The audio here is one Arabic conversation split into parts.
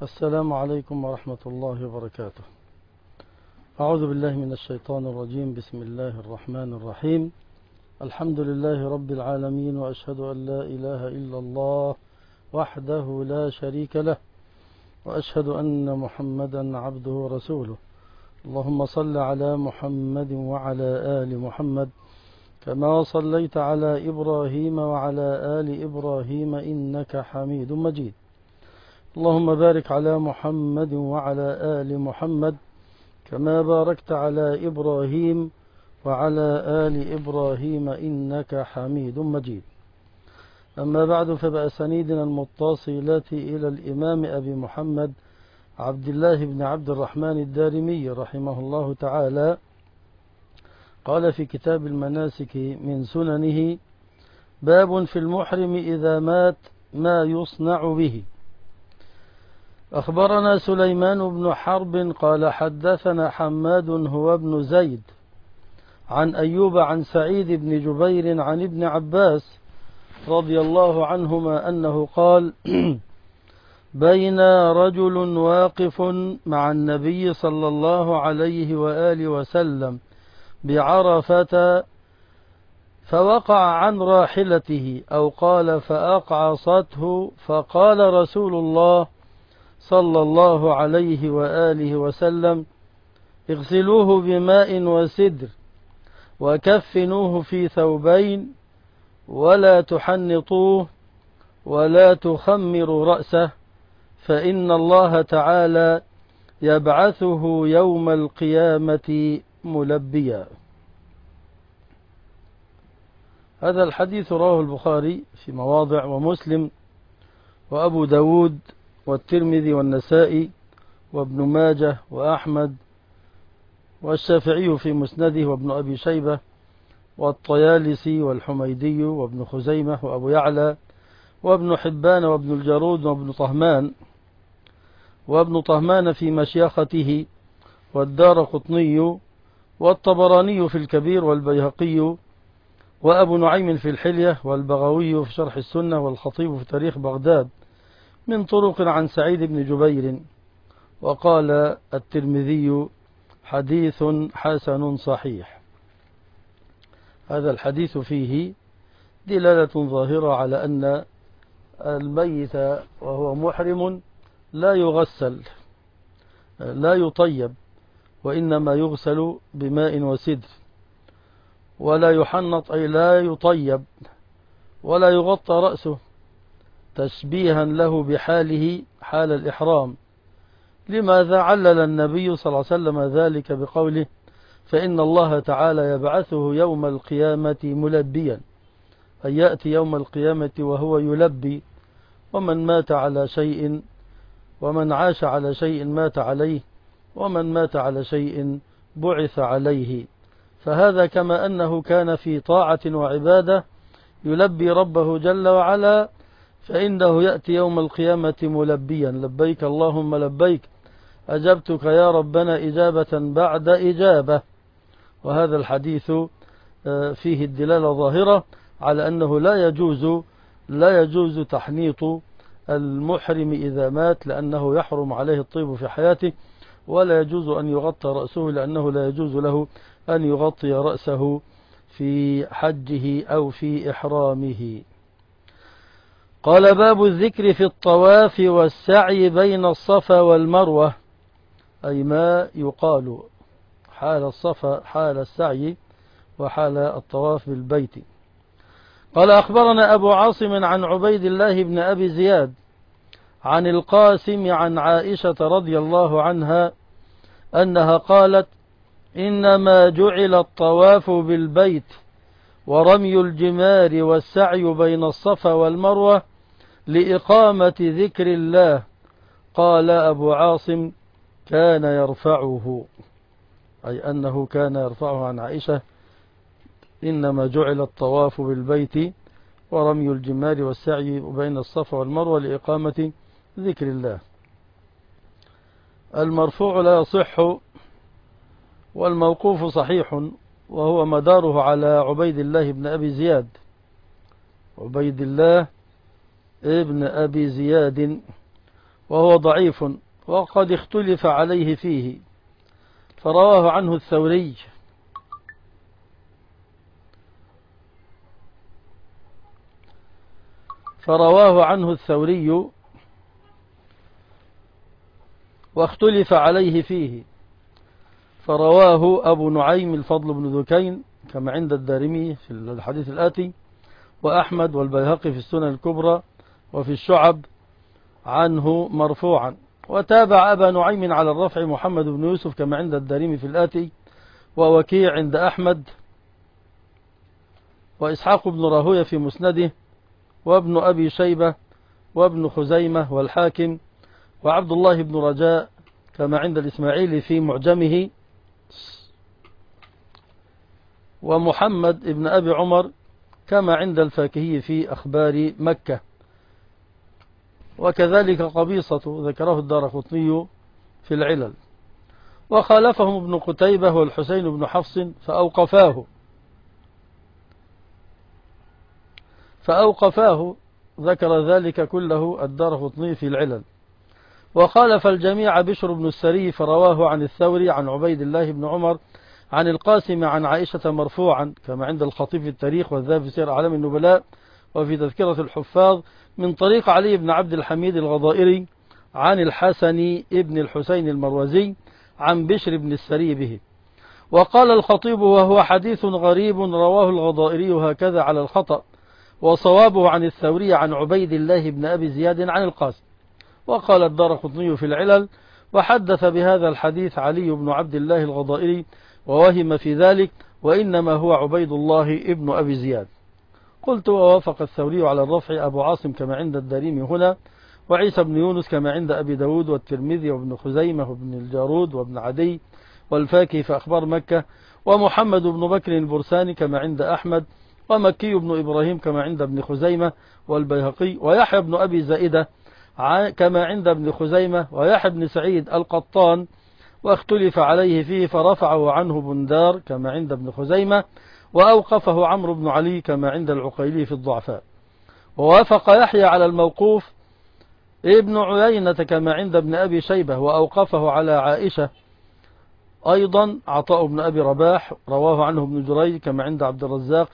السلام عليكم ورحمة الله وبركاته. أعوذ بالله من الشيطان الرجيم. بسم الله الرحمن الرحيم. الحمد لله رب العالمين، وأشهد أن لا إله إلا الله وحده لا شريك له، وأشهد أن محمدا عبده ورسوله. اللهم صل على محمد وعلى آل محمد كما صليت على إبراهيم وعلى آل إبراهيم إنك حميد مجيد. اللهم بارك على محمد وعلى آل محمد كما باركت على إبراهيم وعلى آل إبراهيم إنك حميد مجيد. أما بعد، فبأسانيدنا المتصلة إلى الإمام أبي محمد عبد الله بن عبد الرحمن الدارمي رحمه الله تعالى قال في كتاب المناسك من سننه: باب في المحرم إذا مات ما يصنع به. أخبرنا سليمان بن حرب قال حدثنا حماد هو ابن زيد عن أيوب عن سعيد بن جبير عن ابن عباس رضي الله عنهما أنه قال: بين رجل واقف مع النبي صلى الله عليه وآله وسلم بعرفة فوقع عن راحلته، أو قال فأقعصته، فقال رسول الله صلى الله عليه وآله وسلم: اغسلوه بماء وسدر وكفنوه في ثوبين ولا تحنطوه ولا تخمروا رأسه، فإن الله تعالى يبعثه يوم القيامة ملبيا. هذا الحديث رواه البخاري في مواضع، ومسلم وأبو داود والترمذي والنسائي وابن ماجه وأحمد والشافعي في مسنده وابن أبي شيبة والطيالسي والحميدي وابن خزيمة وأبو يعلى وابن حبان وابن الجارود وابن طهمان في مشيخته، والدارقطني والطبراني في الكبير، والبيهقي وأبو نعيم في الحلية، والبغوي في شرح السنة، والخطيب في تاريخ بغداد من طرق عن سعيد بن جبير. وقال الترمذي: حديث حسن صحيح. هذا الحديث فيه دلالة ظاهرة على أن الميت وهو محرم لا يغسل، لا يطيب، وإنما يغسل بماء وسدر، ولا يحنط أي لا يطيب، ولا يغطى رأسه تشبيها له بحاله حال الإحرام. لماذا علل النبي صلى الله عليه وسلم ذلك بقوله: فإن الله تعالى يبعثه يوم القيامة ملبيا، أي يأتي يوم القيامة وهو يلبي. ومن مات على شيء، ومن عاش على شيء مات عليه، ومن مات على شيء بعث عليه. فهذا كما أنه كان في طاعة وعبادة يلبي ربه جل وعلا، فإنه يأتي يوم القيامة ملبيا: لبيك اللهم لبيك، أجبتك يا ربنا إجابة بعد إجابة. وهذا الحديث فيه الدلالة ظاهرة على أنه لا يجوز تحنيط المحرم إذا مات، لأنه يحرم عليه الطيب في حياته، ولا يجوز أن يغطى رأسه، لأنه لا يجوز له أن يغطي رأسه في حجه أو في إحرامه. قال: باب الذكر في الطواف والسعي بين الصفا والمروة، أي ما يقال حال الصفا، حال السعي، وحال الطواف بالبيت. قال: أخبرنا أبو عاصم عن عبيد الله بن أبي زياد عن القاسم عن عائشة رضي الله عنها أنها قالت: إنما جعل الطواف بالبيت ورمي الجمار والسعي بين الصفا والمروة لإقامة ذكر الله. قال أبو عاصم: كان يرفعه، أي أنه كان يرفعه عن عائشة: إنما جعل الطواف بالبيت ورمي الجمار والسعي بين الصفا والمروة لإقامة ذكر الله. المرفوع لا يصح، والموقوف صحيح، وهو مداره على عبيد الله بن أبي زياد. عبيد الله ابن أبي زياد وهو ضعيف وقد اختلف عليه فيه، فرواه عنه الثوري واختلف عليه فيه، فرواه أبو نعيم الفضل بن دكين كما عند الدارمي في الحديث الآتي، وأحمد والبيهقي في السنن الكبرى وفي الشعب عنه مرفوعا. وتابع أبا نعيم على الرفع محمد بن يوسف كما عند الدارمي في الآتي، ووكيع عند أحمد، وإسحاق بن راهوية في مسنده، وابن أبي شيبة، وابن خزيمة، والحاكم، وعبد الله بن رجاء كما عند الإسماعيلي في معجمه، ومحمد بن أبي عمر كما عند الفاكهي في أخبار مكة. وكذلك قبيصة ذكره الدارقطني في العلل. وخالفهم ابن قتيبة والحسين بن حفص فأوقفاه ذكر ذلك كله الدارقطني في العلل. وخالف الجميع بشر بن السري فرواه عن الثوري عن عبيد الله بن عمر عن القاسم عن عائشة مرفوعا كما عند الخطيب في التاريخ والذهبي في سير أعلام النبلاء وفي تذكرة الحفاظ من طريق علي بن عبد الحميد الغضائري عن الحسن ابن الحسين المروزي عن بشر بن السري به. وقال الخطيب وهو حديث غريب رواه الغضائري هكذا على الخطأ، وصوابه عن الثوري عن عبيد الله بن أبي زياد عن القاسم. وقال الدارقطني في العلل وحدث بهذا الحديث علي بن عبد الله الغضائري ووهم في ذلك، وإنما هو عبيد الله ابن أبي زياد. قلت ووافق الثوري على الرفع أبو عاصم كما عند الدارمي هنا، وعيسى بن يونس كما عند أبي داود والترمذي وابن خزيمة وابن الجارود وابن عدي والفاكهي في أخبار مكة، ومحمد بن بكر البرساني كما عند أحمد، ومكي بن إبراهيم كما عند ابن خزيمة والبيهقي، ويحيى بن أبي زائدة كما عند ابن خزيمة، ويحيى بن سعيد القطان واختلف عليه فيه فرفعه عنه بندار كما عند ابن خزيمة، وأوقفه عمرو بن علي كما عند العقيلي في الضعفاء. ووافق يحيى على الموقوف ابن عيينة كما عند ابن أبي شيبة، وأوقفه على عائشة أيضا عطاء بن أبي رباح رواه عنه ابن جريج كما عند عبد الرزاق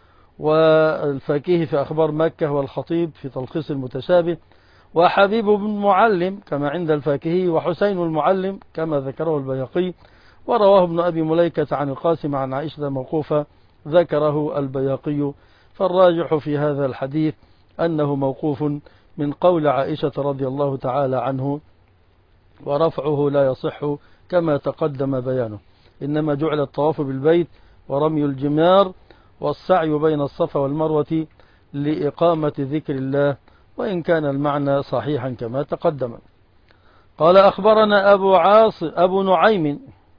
والفاكهي في أخبار مكة والخطيب في تلخيص المتشابه، وحبيب بن معلم كما عند الفاكهي، وحسين المعلم كما ذكره البيهقي، ورواه ابن أبي مليكة عن القاسم عن عائشة موقوفة ذكره البيهقي. فالراجح في هذا الحديث أنه موقوف من قول عائشة رضي الله تعالى عنه، ورفعه لا يصح كما تقدم بيانه، إنما جعل الطواف بالبيت ورمي الجمار والسعي بين الصفا والمروة لإقامة ذكر الله، وإن كان المعنى صحيحا كما تقدم. قال أخبرنا أبو نعيم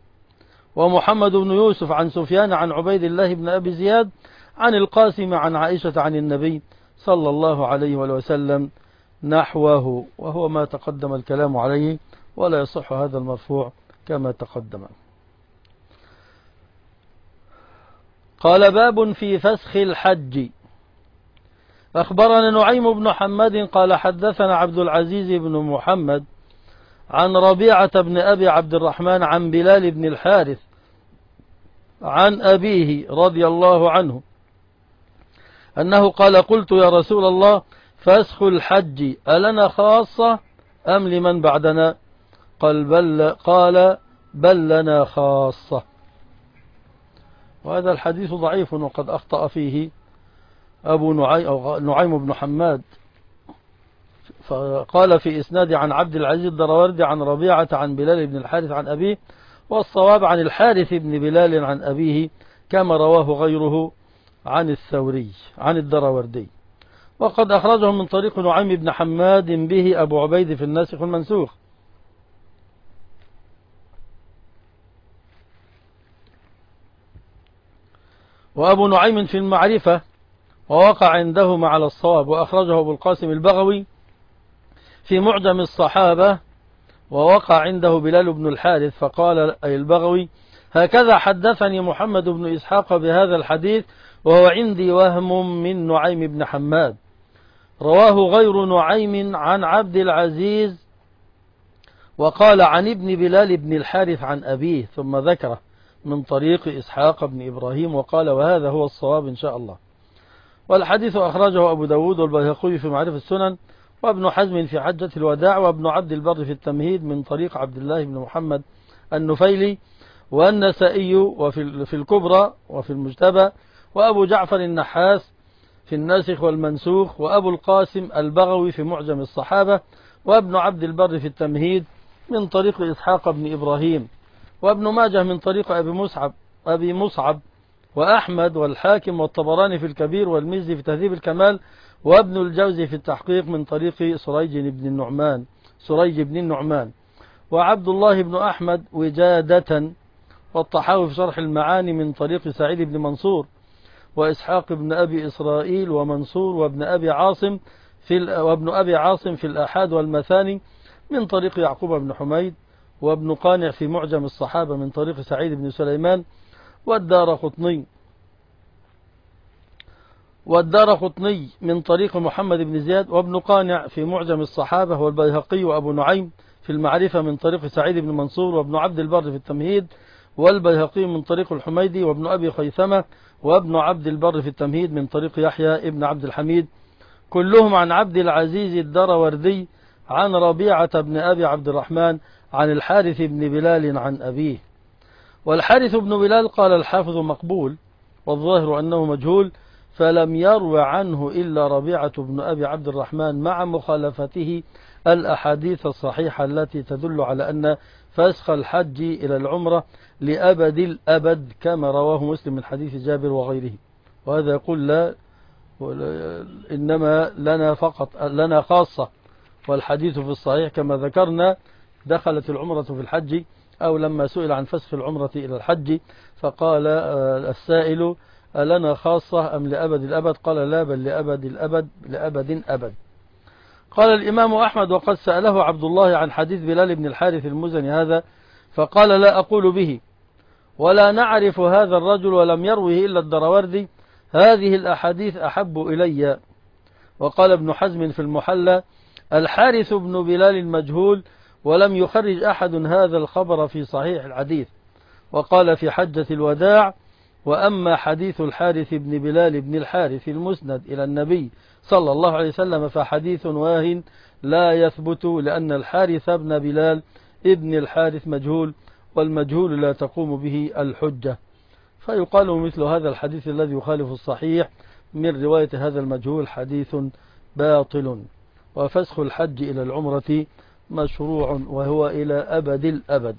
ومحمد بن يوسف عن سفيان عن عبيد الله بن أبي زياد عن القاسم عن عائشة عن النبي صلى الله عليه وسلم نحوه، وهو ما تقدم الكلام عليه، ولا يصح هذا المرفوع كما تقدم. قال باب في فسخ الحج. أخبرنا نعيم بن حماد قال حدثنا عبد العزيز بن محمد عن ربيعة بن أبي عبد الرحمن عن بلال بن الحارث عن أبيه رضي الله عنه أنه قال قلت يا رسول الله فسخ الحج ألنا خاصة أم لمن بعدنا؟ قال بل لنا خاصة. وهذا الحديث ضعيف وقد أخطأ فيه أبو نعيم بن حماد، فقال في إسناد عن عبد العزيز الدراوردي عن ربيعة عن بلال بن الحارث عن أبيه، والصواب عن الحارث بن بلال عن أبيه كما رواه غيره عن الثوري عن الدراوردي. وقد أخرجه من طريق نعيم بن حماد به أبو عبيد في الناسخ والمنسوخ. وأبو نعيم في المعرفة ووقع عندهما على الصواب، وأخرجه أبو القاسم البغوي في معجم الصحابة، ووقع عنده بلال بن الحارث فقال أي البغوي هكذا حدثني محمد بن إسحاق بهذا الحديث، وهو عندي وهم من نعيم بن حماد. رواه غير نعيم عن عبد العزيز وقال عن ابن بلال بن الحارث عن أبيه، ثم ذكره من طريق إسحاق بن إبراهيم، وقال وهذا هو الصواب إن شاء الله. والحديث أخرجه أبو داود والبيهقي في معرفة السنن، وابن حزم في حجة الوداع، وابن عبد البر في التمهيد من طريق عبد الله بن محمد النفيلي، والنسائي وفي الكبرى وفي المجتبى، وأبو جعفر النحاس في الناسخ والمنسوخ، وأبو القاسم البغوي في معجم الصحابة، وابن عبد البر في التمهيد من طريق إسحاق بن إبراهيم، وابن ماجه من طريق أبي مصعب وأحمد والحاكم والطبراني في الكبير والمزي في تهذيب الكمال، وابن الجوزي في التحقيق من طريق سريج بن النعمان، وعبد الله بن أحمد وجادة، والطحاوي في شرح المعاني من طريق سعيد بن منصور، وإسحاق بن أبي إسرائيل ومنصور وابن أبي عاصم في الآحاد والمثاني من طريق يعقوب بن حميد، وابن قانع في معجم الصحابة من طريق سعيد بن سليمان، والدارقطني من طريق محمد بن زياد، وابن قانع في معجم الصحابة، والبيهقي وأبو نعيم في المعرفة من طريق سعيد بن منصور، وابن عبد البر في التمهيد، والبيهقي من طريق الحميدي، وابن أبي خيثمة وابن عبد البر في التمهيد من طريق يحيى ابن عبد الحميد، كلهم عن عبد العزيز الدروردي عن ربيعة بن أبي عبد الرحمن عن الحارث بن بلال عن أبيه. والحارث بن بلال قال الحافظ مقبول، والظاهر أنه مجهول، فلم يروى عنه إلا ربيعة بن أبي عبد الرحمن، مع مخالفته الأحاديث الصحيحة التي تدل على أن فسخ الحج إلى العمرة لأبد الأبد، كما رواه مسلم من حديث جابر وغيره. وهذا يقول لا، إنما لنا خاصة، والحديث في الصحيح كما ذكرنا دخلت العمرة في الحج، أو لما سئل عن فسخ العمرة إلى الحج فقال السائل ألنا خاصة أم لأبد الأبد؟ قال لا، بل لأبد أبد. قال الإمام أحمد وقد سأله عبد الله عن حديث بلال بن الحارث المزني هذا، فقال لا أقول به، ولا نعرف هذا الرجل ولم يروه إلا الدروردي، هذه الأحاديث أحب إلي. وقال ابن حزم في المحلى الحارث بن بلال مجهول، ولم يخرج أحد هذا الخبر في صحيح الحديث. وقال في حجة الوداع وأما حديث الحارث بن بلال بن الحارث المسند إلى النبي صلى الله عليه وسلم فحديث واهن لا يثبت، لأن الحارث بن بلال ابن الحارث مجهول، والمجهول لا تقوم به الحجة. فيقال مثل هذا الحديث الذي يخالف الصحيح من رواية هذا المجهول حديث باطل. وفسخ الحج إلى العمرة مشروع، وهو إلى أبد الأبد.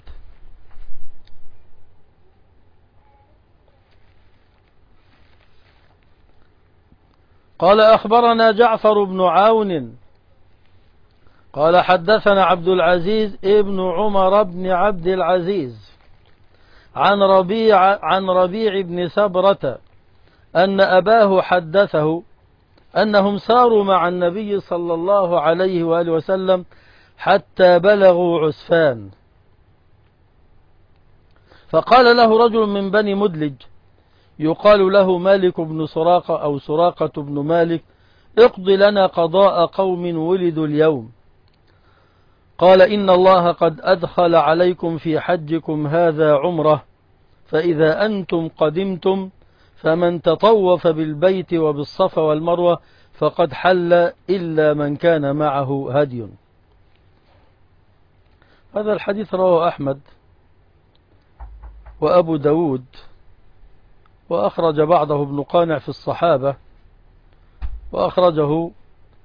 قال أخبرنا جعفر بن عون قال حدثنا عبد العزيز ابن عمر بن عبد العزيز عن ربيع بن سبرة أن أباه حدثه أنهم ساروا مع النبي صلى الله عليه وآله وسلم حتى بلغوا عسفان، فقال له رجل من بني مدلج يقال له مالك بن سراقة أو سراقة بن مالك اقض لنا قضاء قوم ولدوا اليوم. قال إن الله قد أدخل عليكم في حجكم هذا عمره، فإذا أنتم قدمتم فمن تطوف بالبيت وبالصفا والمروة فقد حل إلا من كان معه هدي. هذا الحديث رواه أحمد وأبو داود، وأخرج بعضه ابن قانع في الصحابة، وأخرجه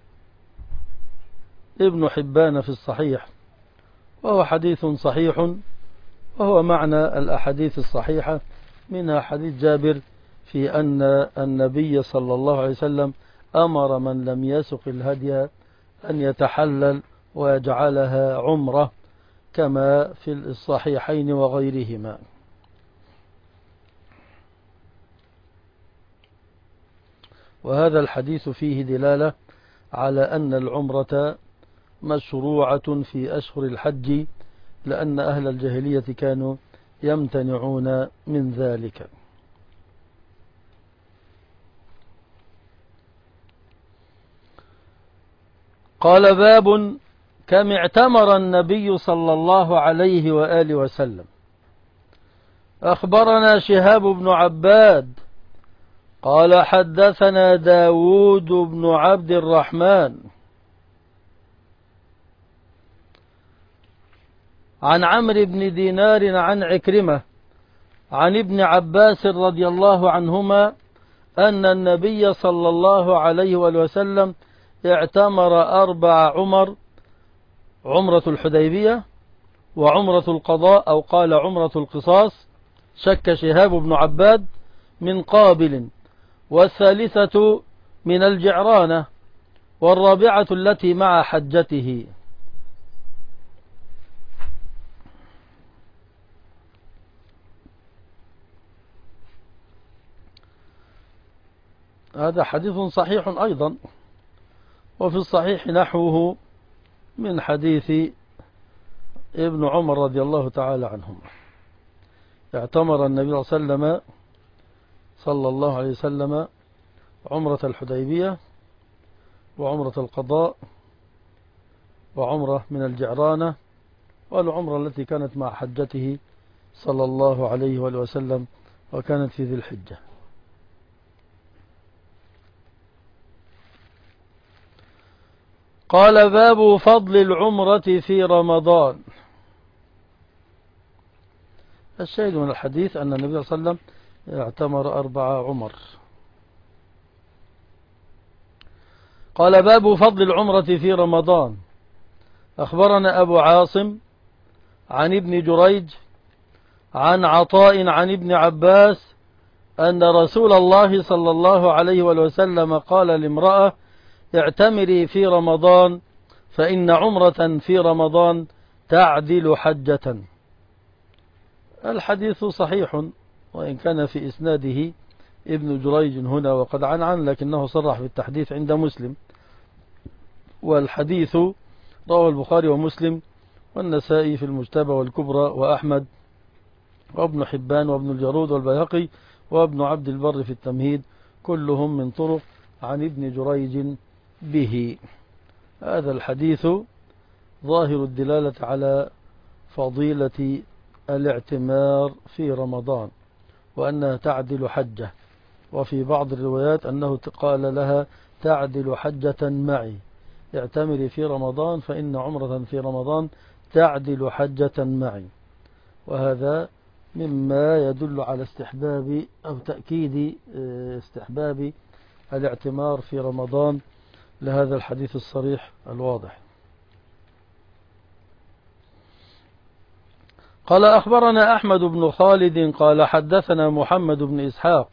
ابن حبان في الصحيح، وهو حديث صحيح، وهو معنى الأحاديث الصحيحة، منها حديث جابر في أن النبي صلى الله عليه وسلم أمر من لم يسق الهدي أن يتحلل ويجعلها عمرة كما في الصحيحين وغيرهما. وهذا الحديث فيه دلالة على أن العمرة مشروعة في أشهر الحج، لأن أهل الجاهلية كانوا يمتنعون من ذلك. قال باب كم اعتمر النبي صلى الله عليه وآله وسلم؟ أخبرنا شهاب بن عباد قال حدثنا داود بن عبد الرحمن عن عمرو بن دينار عن عكرمة عن ابن عباس رضي الله عنهما أن النبي صلى الله عليه وسلم اعتمر 4 عمر: عمرة الحديبية، وعمرة القضاء، أو قال عمرة القصاص، شك شهاب بن عباد، من قابل، والثالثة من الجعرانة، والرابعة التي مع حجته. هذا حديث صحيح أيضا، وفي الصحيح نحوه من حديث ابن عمر رضي الله تعالى عنهما. اعتمر النبي صلى الله عليه وسلم عمرة الحديبية، وعمرة القضاء، وعمرة من الجعرانة، والعمرة التي كانت مع حجته صلى الله عليه وسلم، وكانت في ذي الحجة. قال: باب فضل العمرة في رمضان. الشاهد من الحديث أن النبي صلى الله عليه وسلم اعتمر 4 عمر. قال: باب فضل العمرة في رمضان. أخبرنا أبو عاصم عن ابن جريج عن عطاء عن ابن عباس أن رسول الله صلى الله عليه وسلم قال لامرأة: اعتمري في رمضان فإن عمرة في رمضان تعدل حجة. الحديث صحيح، وإن كان في إسناده ابن جريج هنا وقد عن لكنه صرح بالتحديث عند مسلم، والحديث رواه البخاري ومسلم والنسائي في المجتبى والكبرى، وأحمد وابن حبان وابن الجارود والبيهقي وابن عبد البر في التمهيد، كلهم من طرق عن ابن جريج به. هذا الحديث ظاهر الدلالة على فضيلة الاعتمار في رمضان، وأنها تعدل حجة، وفي بعض الروايات أنه قال لها: تعدل حجة معي، اعتمري في رمضان فإن عمرة في رمضان تعدل حجة معي. وهذا مما يدل على استحباب أو تأكيد استحباب الاعتمار في رمضان لهذا الحديث الصريح الواضح. قال: أخبرنا أحمد بن خالد قال حدثنا محمد بن إسحاق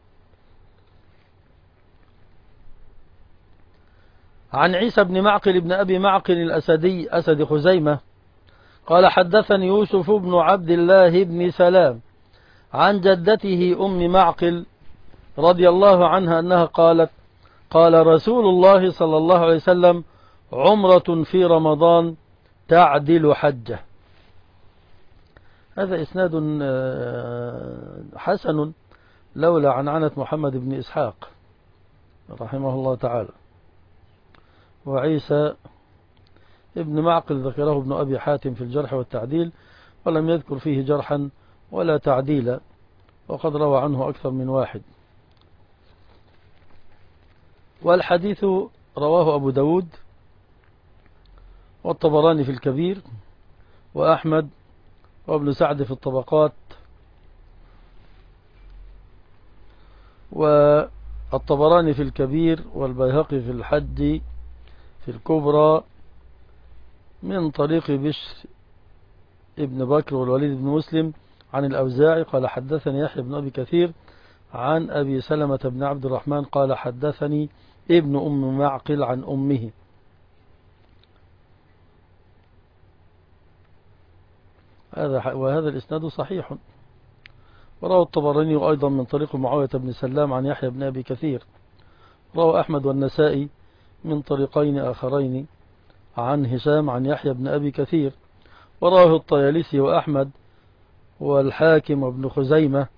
عن عيسى بن معقل بن أبي معقل الأسدي أسد خزيمة قال حدثني يوسف بن عبد الله بن سلام عن جدته أم معقل رضي الله عنها أنها قالت: قال رسول الله صلى الله عليه وسلم: عمرة في رمضان تعدل حجة. هذا إسناد حسن لولا عنعنة محمد بن إسحاق رحمه الله تعالى. وعيسى ابن معقل ذكره ابن أبي حاتم في الجرح والتعديل، ولم يذكر فيه جرحا ولا تعديلا، وقد روى عنه أكثر من واحد. والحديث رواه أبو داود والطبراني في الكبير، وأحمد وابن سعد في الطبقات، والطبراني في الكبير، والبيهقي في الحج في الكبرى من طريق بشر ابن بكر والوليد بن مسلم عن الأوزاعي قال حدثني يحيى بن أبي كثير عن أبي سلمة بن عبد الرحمن قال حدثني ابن أم معقل عن أمه. وهذا الإسناد صحيح. وروى الطبراني أيضا من طريق معاوية بن سلام عن يحيى بن أبي كثير. روى أحمد والنسائي من طريقين آخرين عن هشام عن يحيى بن أبي كثير. ورواه الطيالسي وأحمد والحاكم وابن خزيمة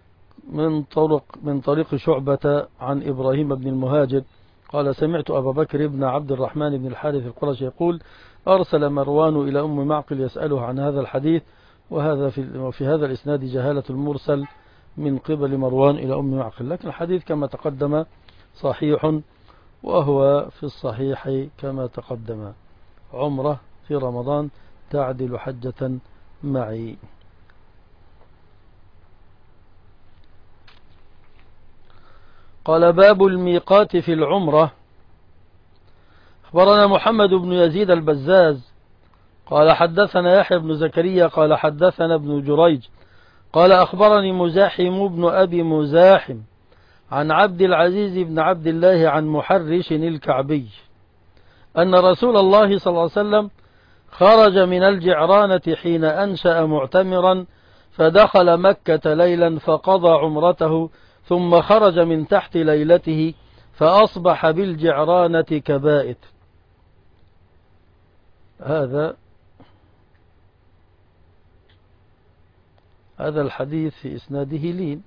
من طريق شعبة عن إبراهيم بن المهاجر قال سمعت أبا بكر بن عبد الرحمن بن الحارث القرشي يقول أرسل مروان إلى أم معقل يسأله عن هذا الحديث، وفي هذا الإسناد جهالة المرسل من قبل مروان إلى أم معقل، لكن الحديث كما تقدم صحيح، وهو في الصحيح كما تقدم: عمرة في رمضان تعدل حجة معي. قال: باب الميقات في العمرة. أخبرنا محمد بن يزيد البزاز قال حدثنا يحيى بن زكريا قال حدثنا ابن جريج قال أخبرني مزاحم بن أبي مزاحم عن عبد العزيز بن عبد الله عن محرش الكعبي أن رسول الله صلى الله عليه وسلم خرج من الجعرانة حين أنشأ معتمرا، فدخل مكة ليلا فقضى عمرته، ثم خرج من تحت ليلته فأصبح بالجعرانة كبائت. هذا الحديث في إسناده لين.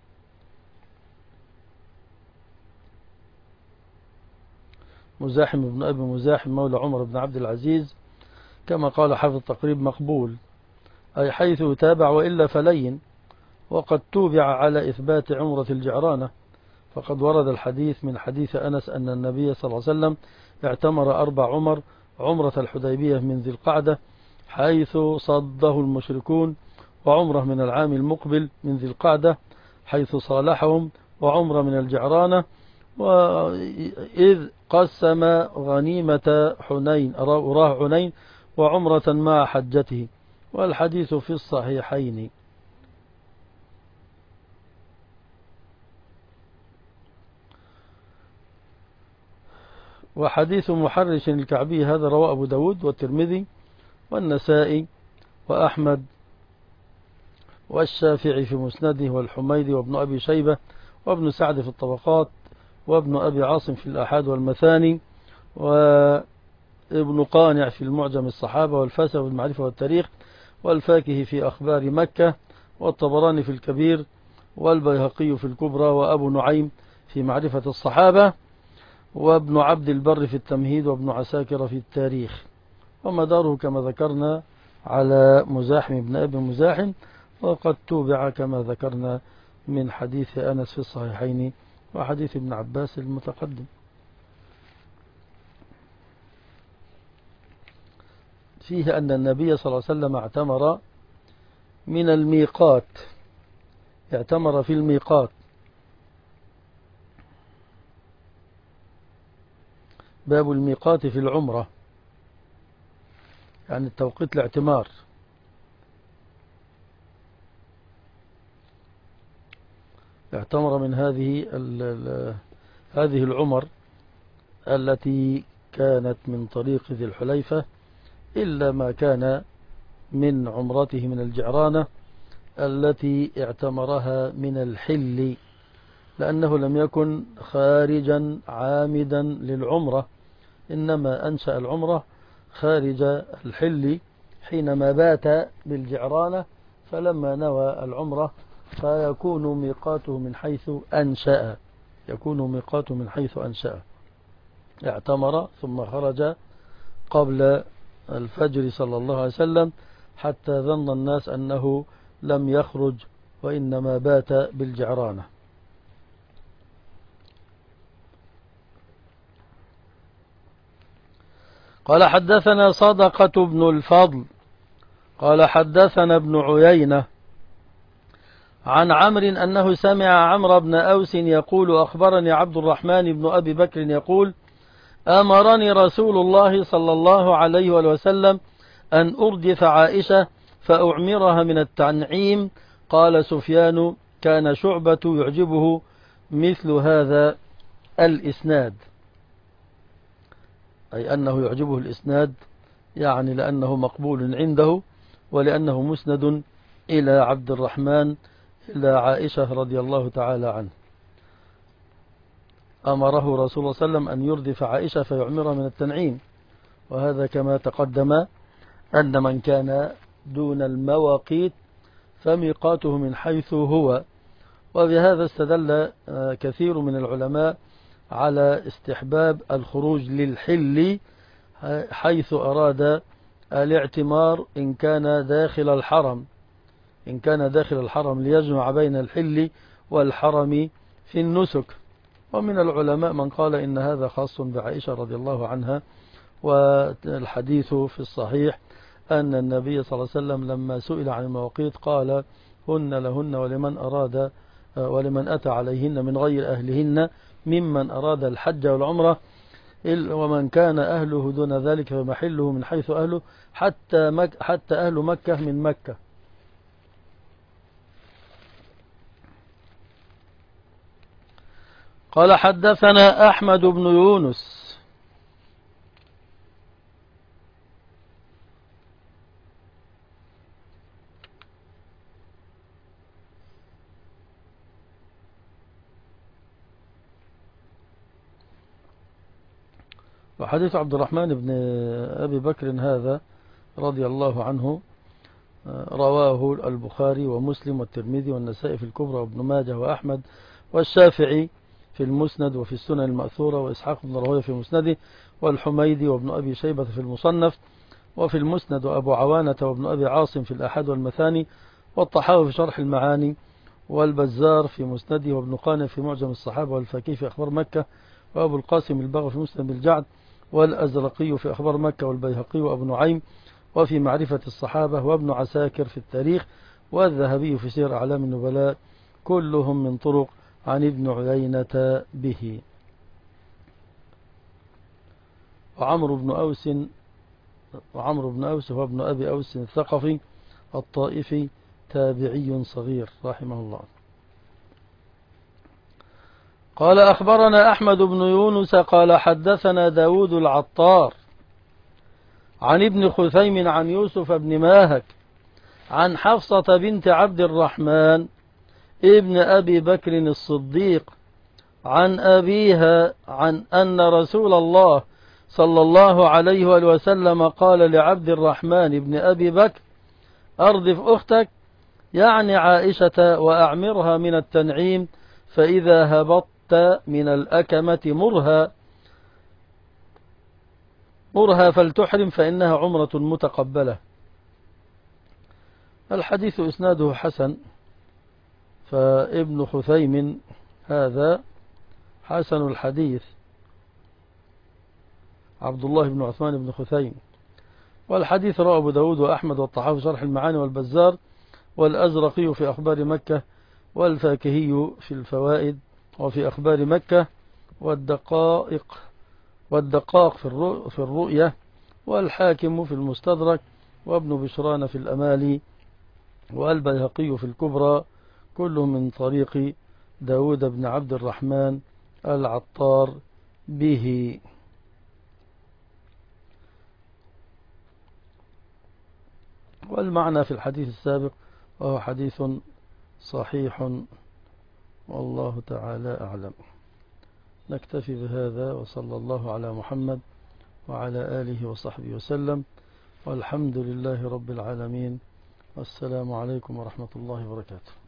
مزاحم بن أبي مزاحم مولى عمر بن عبد العزيز كما قال حافظ التقريب مقبول، أي حيث تابع وإلا فلين، وقد توبع على إثبات عمرة الجعرانة، فقد ورد الحديث من حديث أنس أن النبي صلى الله عليه وسلم اعتمر 4 عمر: عمرة الحديبية من ذي القعدة حيث صده المشركون، وعمرة من العام المقبل من ذي القعدة حيث صالحهم، وعمرة من الجعرانة وإذ قسم غنيمة حنين أراه حنين، وعمرة مع حجته. والحديث في الصحيحين. وحديث محرش الكعبي هذا رواه أبو داود والترمذي والنسائي وأحمد والشافعي في مسنده والحميدي وابن أبي شيبة وابن سعد في الطبقات وابن أبي عاصم في الآحاد والمثاني وابن قانع في المعجم الصحابة والفاسع والمعرفة والتاريخ والفاكه في أخبار مكة والطبراني في الكبير والبيهقي في الكبرى وأبو نعيم في معرفة الصحابة وابن عبد البر في التمهيد وابن عساكر في التاريخ. ومداره كما ذكرنا على مزاحم بن أبي مزاحم، وقد توبع كما ذكرنا من حديث أنس في الصحيحين وحديث ابن عباس المتقدم. فيه أن النبي صلى الله عليه وسلم اعتمر من الميقات، اعتمر في الميقات. باب الميقات في العمرة، يعني التوقيت الاعتمار. اعتمر من هذه العمر التي كانت من طريق ذي الحليفة، إلا ما كان من عمرته من الجعرانة التي اعتمرها من الحل، لأنه لم يكن خارجا عامدا للعمرة، إنما أنشأ العمرة خارج الحل حينما بات بالجعرانة، فلما نوى العمرة فيكون ميقاته من حيث أنشأ، يكون ميقاته من حيث أنشأ. اعتمر ثم خرج قبل الفجر صلى الله عليه وسلم حتى ظن الناس أنه لم يخرج وإنما بات بالجعرانة. قال حدثنا صدقة بن الفضل قال حدثنا ابن عيينة عن عمرو أنه سمع عمرو بن أوس يقول أخبرني عبد الرحمن بن أبي بكر يقول أمرني رسول الله صلى الله عليه وسلم أن أردف عائشة فأعمرها من التنعيم. قال سفيان كان شعبة يعجبه مثل هذا الإسناد، أي أنه يعجبه الإسناد، يعني لأنه مقبول عنده ولأنه مسند إلى عبد الرحمن إلى عائشة رضي الله تعالى عنه. أمره رسول الله صلى الله عليه وسلم أن يردف عائشة فيعمرها من التنعيم، وهذا كما تقدم أن من كان دون المواقيت فميقاته من حيث هو. وبهذا استدل كثير من العلماء على استحباب الخروج للحل حيث أراد الاعتمار إن كان داخل الحرم ليجمع بين الحل والحرم في النسك. ومن العلماء من قال إن هذا خاص بعائشة رضي الله عنها، والحديث في الصحيح أن النبي صلى الله عليه وسلم لما سئل عن المواقيت قال هن لهن ولمن أتى عليهن من غير أهلهن ممن أراد الحج والعمرة، ومن كان أهله دون ذلك فمحله من حيث أهله حتى أهل مكة من مكة. قال حدثنا أحمد بن يونس وحديث عبد الرحمن بن أبي بكر هذا رضي الله عنه رواه البخاري ومسلم والترمذي والنسائي في الكبرى وابن ماجه وأحمد والشافعي في المسند وفي السنن المأثورة، وإسحاق بن راهويه في مسنده، والحميدي وابن أبي شيبة في المصنف وفي المسند، وأبو عوانة وابن أبي عاصم في الأحاد والمثاني، والطحاوي في شرح المعاني، والبزار في مسنده، وابن قانع في معجم الصحابة، والفقيه في أخبار مكة، وأبو القاسم البغوي في مسند الجعد، والأزرقي في أخبار مكة، والبيهقي وأبو نعيم وفي معرفة الصحابة، وابن عساكر في التاريخ، والذهبي في سير أعلام النبلاء، كلهم من طرق عن ابن عيينة به. وعمرو بن أوس هو ابن أبي أوس الثقفي الطائفي تابعي صغير رحمه الله. قال أخبرنا أحمد بن يونس قال حدثنا داود العطار عن ابن خثيم عن يوسف بن ماهك عن حفصة بنت عبد الرحمن ابن أبي بكر الصديق عن أبيها عن أن رسول الله صلى الله عليه وسلم قال لعبد الرحمن ابن أبي بكر أردف أختك، يعني عائشة، وأعمرها من التنعيم، فإذا هبطت من الأكمة مرها فلتحرم فإنها عمرة متقبلة. الحديث إسناده حسن، فابن خثيم هذا حسن الحديث عبد الله بن عثمان بن خثيم. والحديث رواه أبو داود وأحمد والطحاوي في شرح المعاني، والبزار، والأزرقي في أخبار مكة، والفاكهي في الفوائد وفي أخبار مكة، والدقاق في الرؤية، والحاكم في المستدرك، وابن بشران في الأمالي، والبيهقي في الكبرى، كله من طريق داود بن عبد الرحمن العطار به. والمعنى في الحديث السابق وهو حديث صحيح، والله تعالى أعلم. نكتفي بهذا، وصلى الله على محمد وعلى آله وصحبه وسلم، والحمد لله رب العالمين، والسلام عليكم ورحمة الله وبركاته.